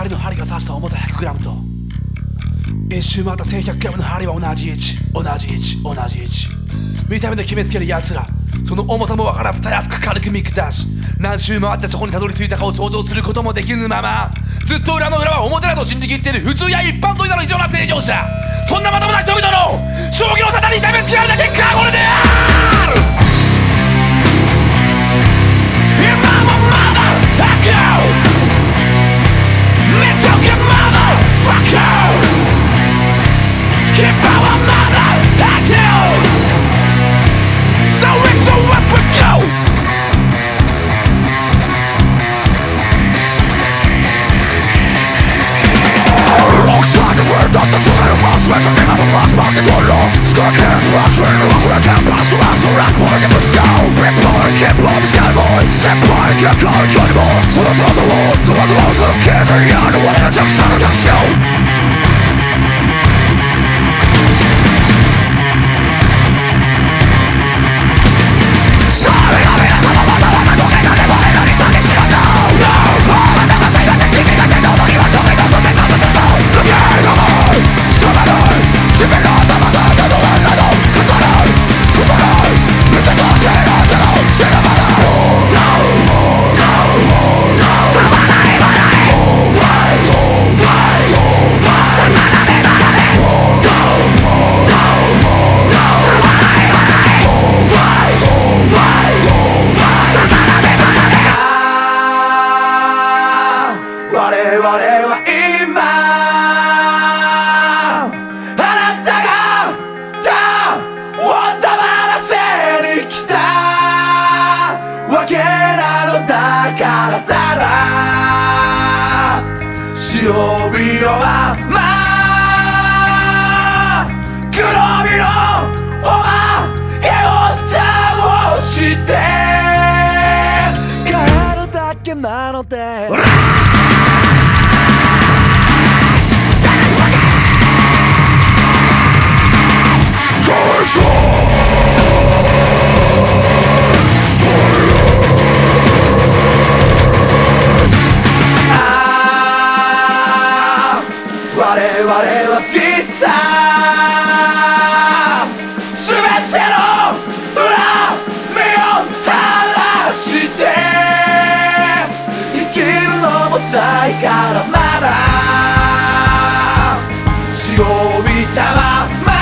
針の針が刺した重さ 100g と一周回った 1100g の針は同じ位置同じ位置同じ位置。見た目で決めつける奴ら、その重さも分からずたやすく軽く見下し、何周回ってそこにたどり着いたかを想像することもできぬまま、ずっと裏の裏は表だと信じきっている普通や一般といなる異常な正常者、そんなまともな人々の将棋の沙汰に痛めつけられた結果はこれである。今もまだ悪めちゃくまだファックキッパーはまだ悪So up we go! Alongside the word of the children of us, let's name of a fox, mark the door lost. Stuck in fraction, along with a temper, so last boy, get us down. Rip boy, keep on, scan boy, step by, can't charge anymore. So that's all the world, so that's all the kid, and you're the one that just started the show.白身のまま黒身のおまえを倒して帰るだけなので我々は好きさ全ての恨みを晴らして生きるのも辛いからまだ血を帯びたまま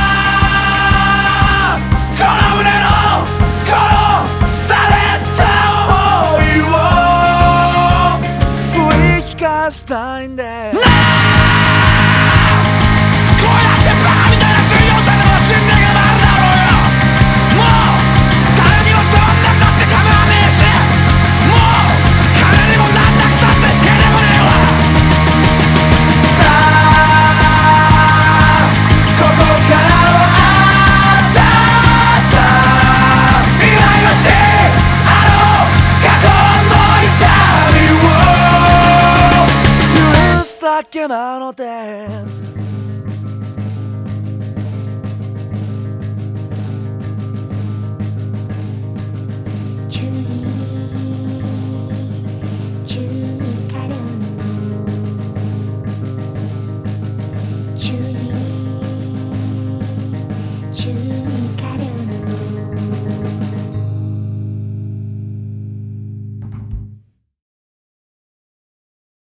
この胸の殺された想いを振り聞かしたいんでだけなのです